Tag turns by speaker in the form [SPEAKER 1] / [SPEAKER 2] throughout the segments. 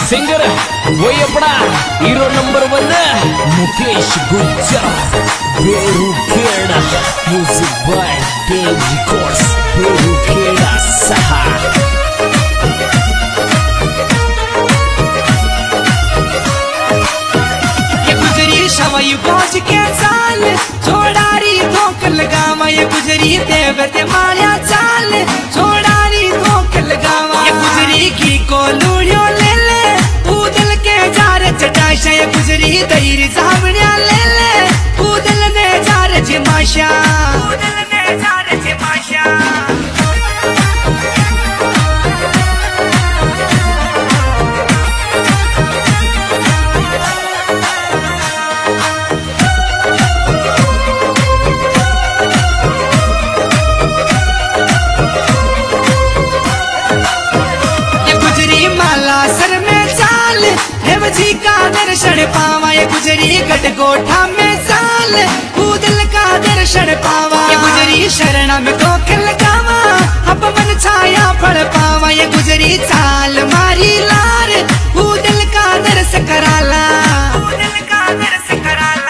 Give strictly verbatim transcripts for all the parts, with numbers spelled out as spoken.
[SPEAKER 1] Singer वही अपना hero number one Mukesh Gujjar Berukheda music by Dev records Berukheda सहा
[SPEAKER 2] शवई बोझ के साल छोड़ारी धोख लगावा ये गुजरी देवते माया चाल छोड़ारी धोख लगावा ये गुजरी की को लूड़ियो ले ले पूदल के जार चटाशा ये गुजरी दईर सामने ले ले पूदल ने जार जिमाशा पूदल ने जार जिमाशा जी का दर्शन पावा ये गुजरी गट गोठा में साल पूदल का दर्शन पावा ये गुजरी शरण में धोख लगावा अब मन छाया फल पावा ये गुजरी चाल मारी लार पूदल का दर्श कराला पूदल का दर्श कराला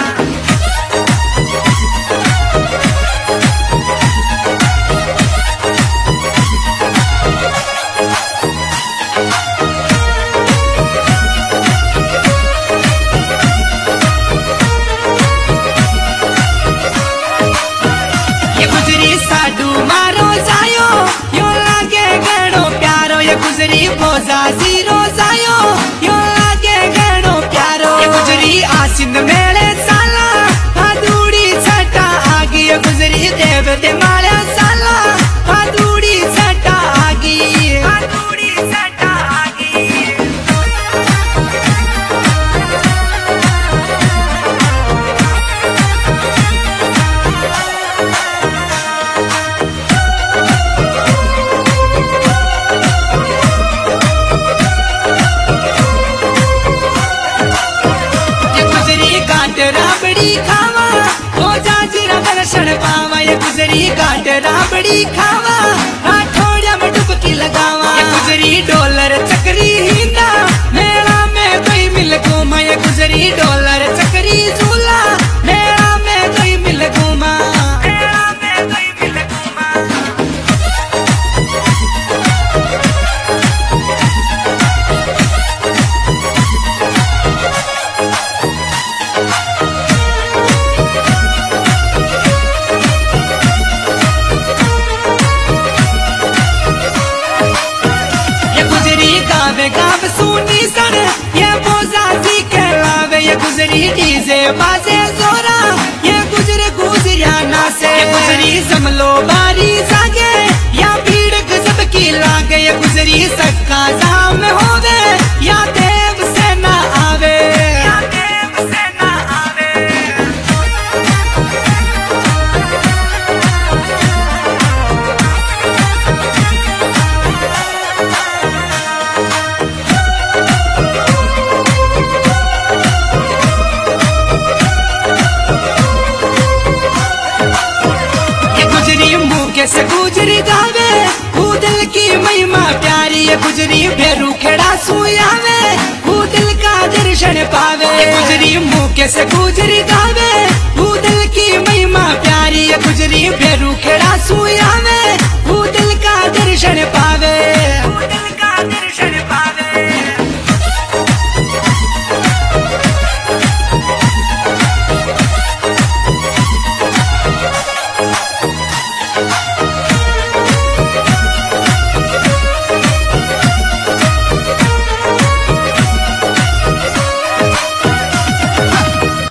[SPEAKER 2] गुजरी बोझा जीरो जायो यो लागे गणो प्यारो ये गुजरी आसिंद मेले साला भादुड़ी छटा आगी ये गुजरी देवते माला साला भादुड़ी छटा आगी भादुड़ी छटा आगी राबड़ी खावा हो जाजीरा दर्शन पावा ये गुजरी गाट राबड़ी खावा आठौड़िया में डुबकी लगावा ये गुजरी डॉलर चक्री हिंदा मेला में कोई मिल घूमा ये गुजरी डॉलर चक्री झूला मेला में कोई मिल घूमा मेला में कोई मिल घूमा गाव सुनी सर ये बोझा जी कहलावे ये गुजरी डीजे बाजे जोरा ये गुजरे गुजरिया ना से ये गुजरी समलो बारी जागे या भीड़ गजब की लागे ये गुजरी सक्का जाम होवे या देव से ना आवे या देव से ना आवे से गुजरी गावे पूदल की महिमा प्यारी ये गुजरी भेरू खेड़ा सुयावे पूदल का दर्शन पावे ये गुजरी मुँह से गुजरी गावे पूदल की महिमा प्यारी ये गुजरी भेरू खेड़ा सुयावे पूदल का दर्शन पावे पूदल का दर्शन पावे
[SPEAKER 3] We'll be right back.